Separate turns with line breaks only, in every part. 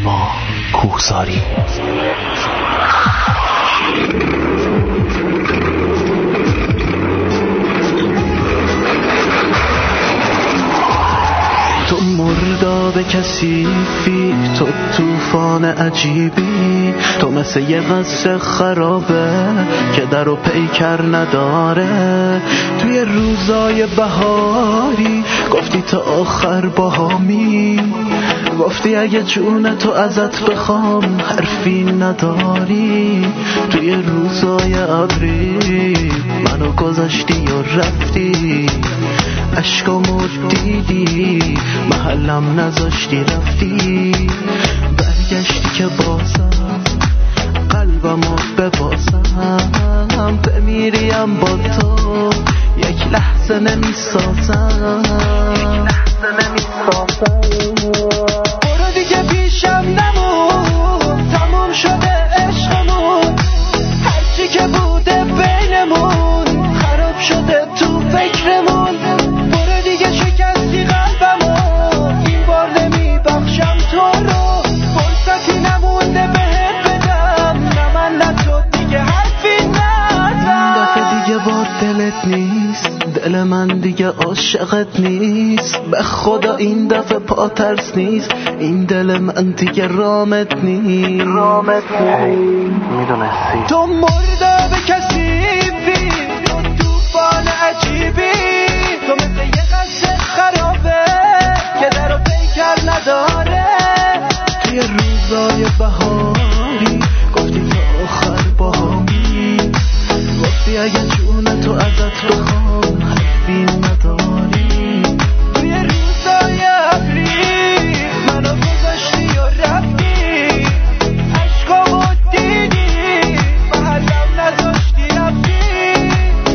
با کوهساری. تو مرداب کثیفی، تو طوفان عجیبی، تو مثل یه قصر خرابه که در و پیکر نداره. توی روزای بهاری گفتی تا آخر باهامی، گفتی اگه جون تو ازت بخوام حرفی نداری. توی روزای ابری منو گذاشتی و رفتی، عشقامو دیدی محلم نذاشتی رفتی. برگشتی که بازم قلبمو ببازم، بمیریم با تو یک لحظه نمیسازم. برو دیگه پیشم نمون، تموم شده عشقمون، هرچی که بوده بینمون خراب شده تو فکرمون. برو دیگه شکستی قلبمو، این بار نمیبخشم تو رو، فرصتی نمونده بهت بدم، نه من نه تو دیگه حرفی ندارم. این دفعه دیگه با دلت نیست، دل من دیگه عاشقت نیست، به خدا این دفعه پا ترس نیست، این دل من دیگه رامت نیست. میدونستی تو مرده به کثیفی، تو طوفان عجیبی، تو مثل یه قصر خرابه که در و پیکر نداره. توی روزای بهاری گفتی تا آخر باهامی، گفتی اگه جون تو ازت بخوام حرفی نداری. توی روزای ابری منو گذاشتی و رفتی، عشقامو دیدی محلم نذاشتی رفتی.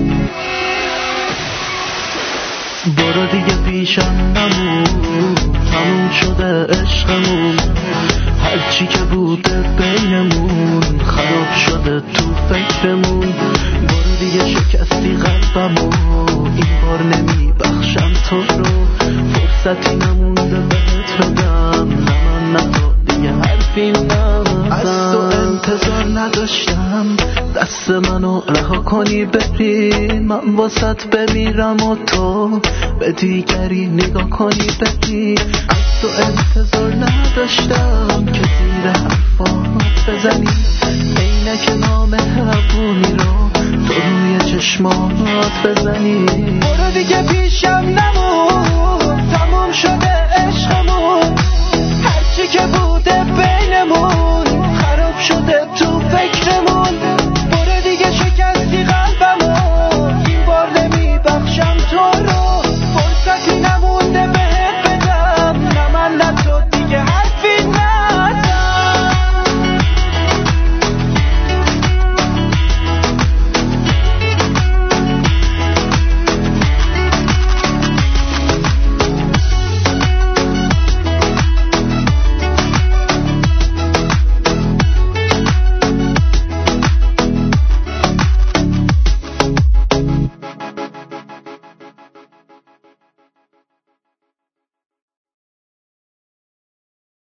برو دیگه پیشم نمون، تموم شده عشقمون، هرچی که بوده بینمون خراب شده تو فکرمون. برو دیگه شکستی قلبمو، این بار نمیبخشم تو رو، فرصتی نمونده بهت بدم، نه من نه تو دیگه حرفی نزن. از تو انتظار نداشتم دست منو رها کنی بری، من واسط بمیرم و تو به دیگری نگاه کنی بری. از تو انتظار نداشتم که زیر حرفات بزنی، عینک نامهربونی رو تو روی چشمات بزنی. برو دیگه پیشم نمون، تموم شده